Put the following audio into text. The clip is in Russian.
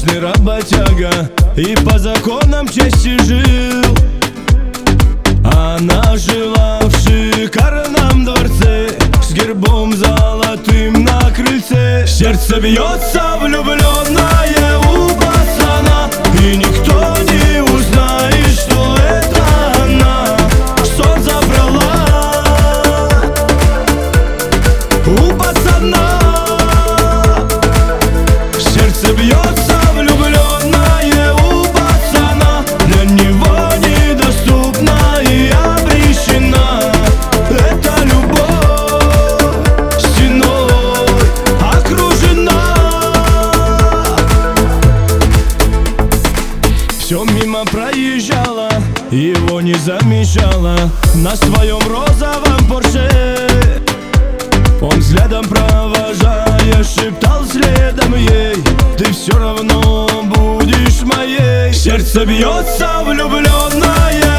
обычный работяга и по законам чести жил. Она жила в шикарном дворце с гербом золотым на крыльце. Сердце бьется влюбленное у пацана, и никто не узнает, что это она. Сон забрала у пацана. Сердце бьется влюбленное у пацана, для него недоступна и обречена. Это любовь стеной окружена. Все мимо проезжала, его не замечала. На своем розовом Порше он взглядом провожая шептал следом ей: ты все равно будешь моей. Сердце бьется влюбленное